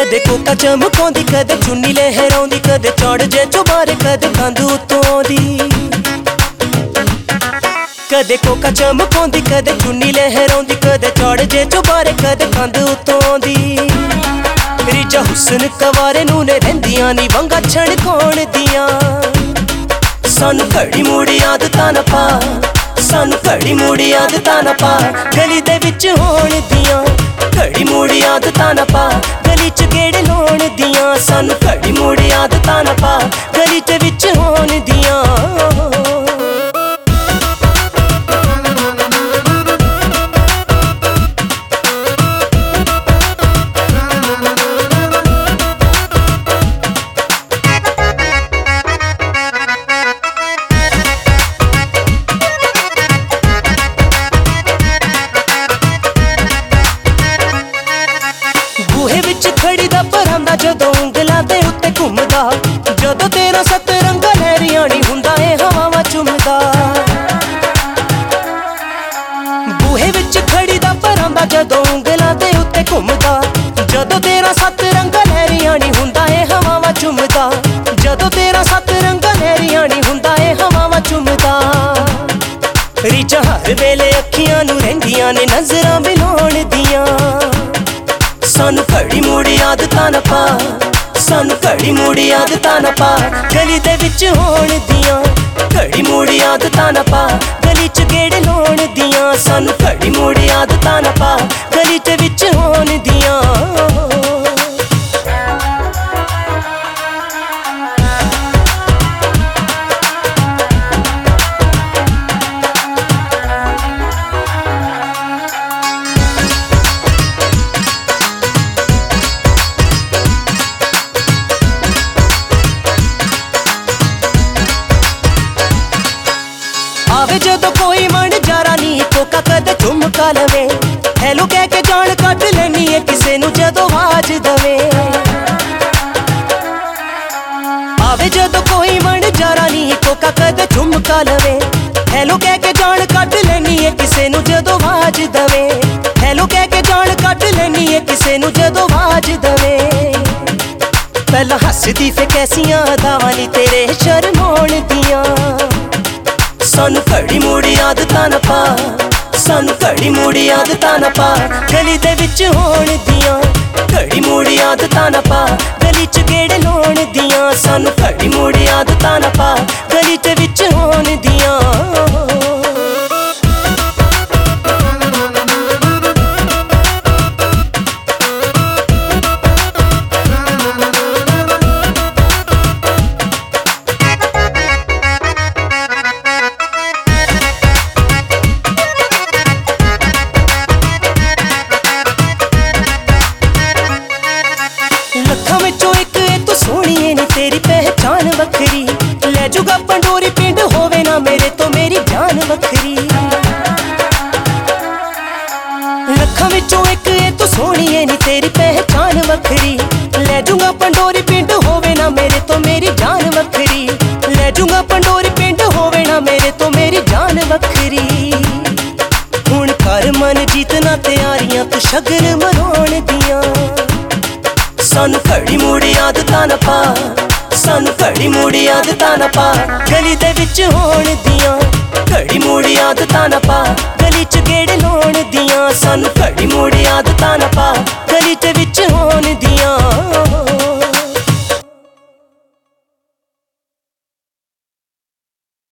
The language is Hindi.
कदे कोका चमकाउंदी कदे चुन्नी लहराउंदी कदे चढ़ जे चुबारे कदे कंध उत्तों आउंदी। कदे कोका चमकाउंदी कदे चुन्नी लहराउंदी कदे चढ़ जे चुबारे कदे कंध उत्तों आउंदी। रीजा हुस्न कवारे नूं ने रहिंदियां नी वंगा छणकाउण दियां। सानू घड़ी मूड़ी आदतां ना पा, सानू घड़ी मूड़ी आदतां ना पा, गली दे विच होण दियां। घड़ी मूड़ी आदतां ना पा, गली च गेड़े लाउण दियां। सानू घड़ी मूड़ी आदतां ना पा, गली दे विच होण दियां। खड़ी दा परांदा जदों ਉਂਗਲਾਂ ਦੇ ਉੱਤੇ ਘੁੰਮਦਾ, ਜਦੋਂ ਤੇਰਾ ਸਤਰੰਗਾ ਲਹਿਰੀਆਂ ਨੀ ਹੁੰਦਾ ਏ ਹਵਾਵਾਂ ਚੁੰਮਦਾ। ਬੂਹੇ ਵਿੱਚ ਖੜੀ ਦਾ ਪਰਾਂਦਾ ਜਦੋਂ ਉਂਗਲਾਂ ਦੇ ਉੱਤੇ ਘੁੰਮਦਾ, ਜਦੋਂ ਤੇਰਾ ਸਤਰੰਗਾ ਲਹਿਰੀਆਂ ਨੀ ਹੁੰਦਾ ਏ ਹਵਾਵਾਂ ਚੁੰਮਦਾ। ਜਦੋਂ ਤੇਰਾ ਸਤਰੰਗਾ ਲਹਿਰੀਆਂ ਨੀ ਹੁੰਦਾ ਏ ਹਵਾਵਾਂ ਚੁੰਮਦਾ। ਰੀਝਾਂ ਹਰ ਵੇਲੇ ਅੱਖੀਆਂ ਨੂੰ ਰਹਿੰਦੀਆਂ ਨੇ ਨਜ਼ਰਾਂ ਮਿਲਾਉਣ ਦੀਆਂ। सानू घड़ी मूड़ी आदतां ना पा, सानू घड़ी मूड़ी आदतां ना पा, गली दे विच होण दियां। घड़ी मूड़ी आदतां ना पा, गली च गेड़े लाउण दियां। सानू घड़ी मूड़ी आदतां ना पा, गली दे विच होण दियां। आवे जदों कोई मन जारा नी कोका कदे झुमका लवे। हैलो कह के जान कट लैनी है किसे नू जदों आवाज दवे। आवे जदों कोई मन जारा नी कोका कदे झुमका लवे। हैलो कह के जान कट लैनी है किसे नू जदों आवाज दवे। हैलो कह के जान कट लैनी है किसे नू जदों आवाज दवे। पहला हसदी फे कैसियां अदावां नी तेरे शर्माउण दियां। सानू घड़ी मूड़ी आदतां ना पा, सानू घड़ी मूड़ी आदतां ना पा, गली दे विच होण दियां। घड़ी मूड़ी आदतां ना पा, गली च गेड़े लाउण दियां। सानू घड़ी मूड़ी आदतां ना पा, गली दे विच होण दियां। लखां विचों इक तू सोहणीए नी तेरी पहचान वखरी। लै जूगा पंडोरी पिंड होवे ना मेरे तो मेरी जान वखरी। लखां विचों इक तू सोहणीए नी तेरी पहचान वखरी। लै जूगा पंडोरी पिंड होवे ना मेरे तो मेरी जान वखरी। लै जूगा पंडोरी पिंड होवे ना मेरे तो मेरी जान वखरी। हुण कर मन जीतना तैयारियां तू शगन मनाउण दियां। सानू घड़ी मूड़ी आदतां ना पा, सानू घड़ी मूड़ी आदतां ना पा, गली दे विच होण दियां। घड़ी मूड़ी आदतां ना पा, गली च गेड़े लाउण दियां। सानू घड़ी मूड़ी आदतां ना पा, गली दे